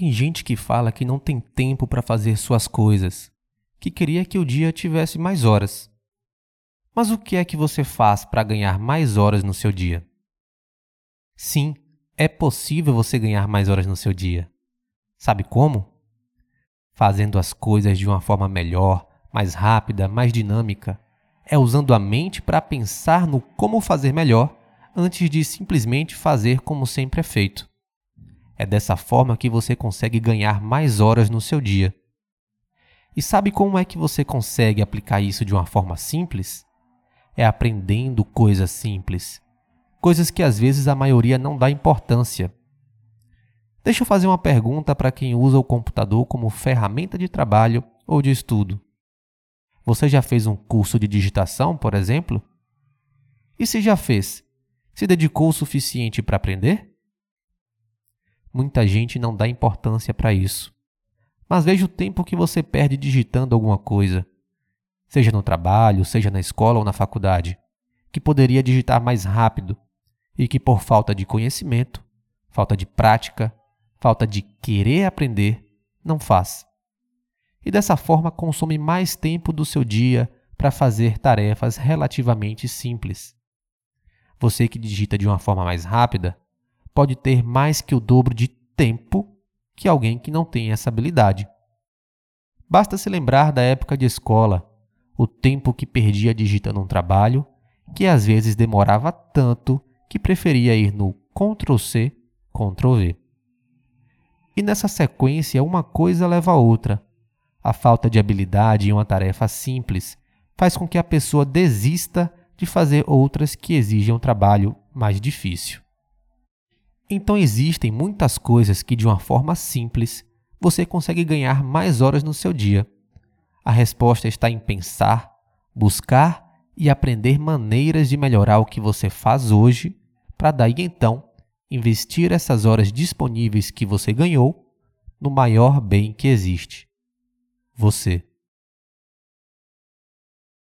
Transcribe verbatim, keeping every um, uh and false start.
Tem gente que fala que não tem tempo para fazer suas coisas, que queria que o dia tivesse mais horas. Mas o que é que você faz para ganhar mais horas no seu dia? Sim, é possível você ganhar mais horas no seu dia. Sabe como? Fazendo as coisas de uma forma melhor, mais rápida, mais dinâmica. É usando a mente para pensar no como fazer melhor antes de simplesmente fazer como sempre é feito. É dessa forma que você consegue ganhar mais horas no seu dia. E sabe como é que você consegue aplicar isso de uma forma simples? É aprendendo coisas simples. Coisas que às vezes a maioria não dá importância. Deixa eu fazer uma pergunta para quem usa o computador como ferramenta de trabalho ou de estudo. Você já fez um curso de digitação, por exemplo? E se já fez, se dedicou o suficiente para aprender? Muita gente não dá importância para isso. Mas veja o tempo que você perde digitando alguma coisa, seja no trabalho, seja na escola ou na faculdade, que poderia digitar mais rápido e que por falta de conhecimento, falta de prática, falta de querer aprender, não faz. E dessa forma consome mais tempo do seu dia para fazer tarefas relativamente simples. Você que digita de uma forma mais rápida pode ter mais que o dobro de tempo que alguém que não tem essa habilidade. Basta se lembrar da época de escola, o tempo que perdia digitando um trabalho, que às vezes demorava tanto que preferia ir no control C, control V. E nessa sequência, uma coisa leva a outra. A falta de habilidade em uma tarefa simples faz com que a pessoa desista de fazer outras que exigem um trabalho mais difícil. Então existem muitas coisas que de uma forma simples você consegue ganhar mais horas no seu dia. A resposta está em pensar, buscar e aprender maneiras de melhorar o que você faz hoje para daí então investir essas horas disponíveis que você ganhou no maior bem que existe: você.